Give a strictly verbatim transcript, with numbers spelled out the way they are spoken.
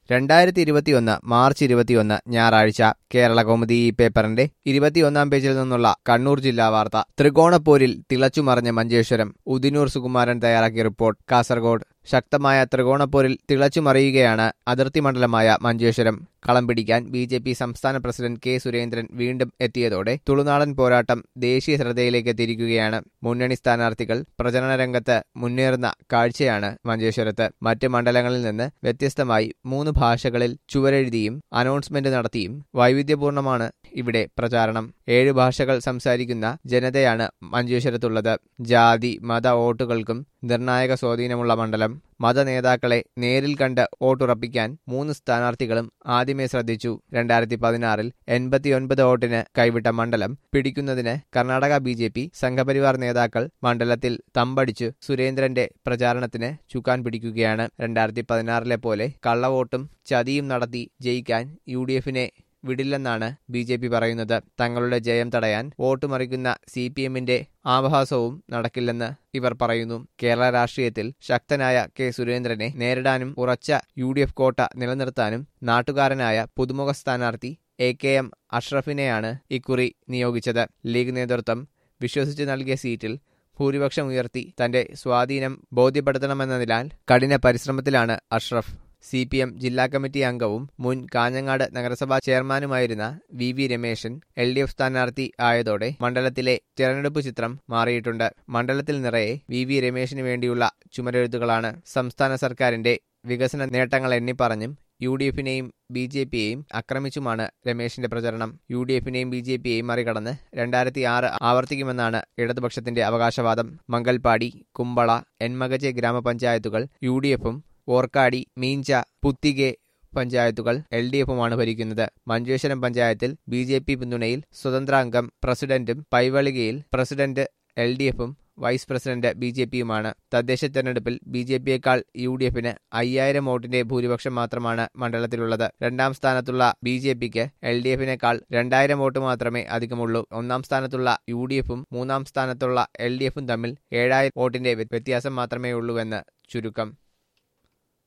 രണ്ടായിരത്തി ഇരുപത്തിയൊന്ന് മാർച്ച് ഇരുപത്തിയൊന്ന് ഞായറാഴ്ച കേരള കൗമുദി ഈ പേപ്പറിന്റെ ഇരുപത്തിയൊന്നാം പേജിൽ നിന്നുള്ള കണ്ണൂർ ജില്ലാ വാർത്ത. ത്രികോണപ്പോരിൽ തിളച്ചുമറിഞ്ഞ മഞ്ചേശ്വരം. ഉദിനൂർ സുകുമാരൻ തയ്യാറാക്കിയ റിപ്പോർട്ട്. കാസർഗോഡ്. ശക്തമായ ത്രികോണപ്പോരിൽ തിളച്ചുമറിയുകയാണ് അതിർത്തി മണ്ഡലമായ മഞ്ചേശ്വരം. കളം പിടിക്കാൻ ബി ജെ പി സംസ്ഥാന പ്രസിഡന്റ് കെ സുരേന്ദ്രൻ വീണ്ടും എത്തിയതോടെ തുളുനാടൻ പോരാട്ടം ദേശീയ ശ്രദ്ധയിലേക്ക് എത്തിയിരിക്കുകയാണ്. മുന്നണി സ്ഥാനാർത്ഥികൾ പ്രചരണ രംഗത്ത് മുന്നേറുന്ന കാഴ്ചയാണ് മഞ്ചേശ്വരത്ത്. മറ്റ് മണ്ഡലങ്ങളിൽ നിന്ന് വ്യത്യസ്തമായി മൂന്ന് ഭാഷകളിൽ ചുവരെഴുതിയും അനൗൺസ്മെന്റ് നടത്തിയും വൈവിധ്യപൂർണമാണ് ഇവിടെ പ്രചാരണം. ഏഴ് ഭാഷകൾ സംസാരിക്കുന്ന ജനതയാണ് മഞ്ചേശ്വരത്തുള്ളത്. ജാതി മത വോട്ടുകൾക്കും നിർണായക സ്വാധീനമുള്ള മണ്ഡലം. മതനേതാക്കളെ നേരിൽ കണ്ട് വോട്ടുറപ്പിക്കാൻ മൂന്ന് സ്ഥാനാർത്ഥികളും ആദ്യമേ ശ്രദ്ധിച്ചു. രണ്ടായിരത്തി പതിനാറിൽ എൺപത്തിയൊൻപത് വോട്ടിന് കൈവിട്ട മണ്ഡലം പിടിക്കുന്നതിന് Karnataka B J P Sangh Parivar നേതാക്കൾ മണ്ഡലത്തിൽ തമ്പടിച്ചു സുരേന്ദ്രന്റെ പ്രചാരണത്തിന് ചുക്കാൻ പിടിക്കുകയാണ്. രണ്ടായിരത്തി പതിനാറിലെ പോലെ കള്ളവോട്ടും ചതിയും നടത്തി ജയിക്കാൻ യു ഡി എഫിനെ വിടില്ലെന്നാണ് ബി ജെ പി പറയുന്നത്. തങ്ങളുടെ ജയം തടയാൻ വോട്ട് മറിക്കുന്ന സി പി എമ്മിന്റെ ആഭാസവും നടക്കില്ലെന്ന് ഇവർ പറയുന്നു. കേരള രാഷ്ട്രീയത്തിൽ ശക്തനായ കെ സുരേന്ദ്രനെ നേരിടാനും ഉറച്ച യു ഡി എഫ് കോട്ട നിലനിർത്താനും നാട്ടുകാരനായ പുതുമുഖ സ്ഥാനാർത്ഥി എ കെ എം അഷ്റഫിനെയാണ് ഇക്കുറി നിയോഗിച്ചത്. ലീഗ് നേതൃത്വം വിശ്വസിച്ച് നൽകിയ സീറ്റിൽ ഭൂരിപക്ഷം ഉയർത്തി തന്റെ സ്വാധീനം ബോധ്യപ്പെടുത്തണമെന്നതിനാൽ കഠിന പരിശ്രമത്തിലാണ് അഷ്റഫ്. സി പി എം ജില്ലാ കമ്മിറ്റി അംഗവും മുൻ കാഞ്ഞങ്ങാട് നഗരസഭാ ചെയർമാനുമായിരുന്ന V V Rameshan L D F സ്ഥാനാർത്ഥി ആയതോടെ മണ്ഡലത്തിലെ തിരഞ്ഞെടുപ്പ് ചിത്രം മാറിയിട്ടുണ്ട്. മണ്ഡലത്തിൽ നിറയെ വി വി രമേശിന് വേണ്ടിയുള്ള ചുമരെഴുത്തുകളാണ്. സംസ്ഥാന സർക്കാരിന്റെ വികസന നേട്ടങ്ങൾ എണ്ണിപ്പറഞ്ഞും യു ഡി എഫിനെയും ബി ജെ പിയെയും ആക്രമിച്ചുമാണ് രമേശിന്റെ പ്രചരണം. യു ഡി എഫിനെയും ബി ജെ പിയെയും മറികടന്ന് രണ്ടായിരത്തി ആറ് ആവർത്തിക്കുമെന്നാണ് ഇടതുപക്ഷത്തിന്റെ അവകാശവാദം. മംഗൽപാടി, കുമ്പള, എൻമകജെ ഗ്രാമപഞ്ചായത്തുകൾ യു ഡി എഫും ഓർക്കാടി, മീഞ്ച, പുത്തികെ പഞ്ചായത്തുകൾ എൽ ഡി എഫുമാണ് ഭരിക്കുന്നത്. മഞ്ചേശ്വരം പഞ്ചായത്തിൽ ബി ജെ പി പിന്തുണയിൽ സ്വതന്ത്രാംഗം പ്രസിഡന്റും പൈവളികയിൽ പ്രസിഡന്റ് എൽ ഡി എഫും വൈസ് പ്രസിഡന്റ് ബി ജെ പിയുമാണ്. തദ്ദേശ തെരഞ്ഞെടുപ്പിൽ ബി ജെ പിയേക്കാൾ യു ഡി എഫിന് അയ്യായിരം വോട്ടിന്റെ ഭൂരിപക്ഷം മാത്രമാണ് മണ്ഡലത്തിലുള്ളത്. രണ്ടാം സ്ഥാനത്തുള്ള ബി ജെ പിക്ക് എൽ ഡി എഫിനേക്കാൾ രണ്ടായിരം വോട്ട് മാത്രമേ അധികമുള്ളൂ. ഒന്നാം സ്ഥാനത്തുള്ള യു ഡി എഫും മൂന്നാം സ്ഥാനത്തുള്ള എൽ ഡി എഫും തമ്മിൽ ഏഴായിരം വോട്ടിന്റെ വ്യത്യാസം മാത്രമേ ഉള്ളൂവെന്ന് ചുരുക്കം.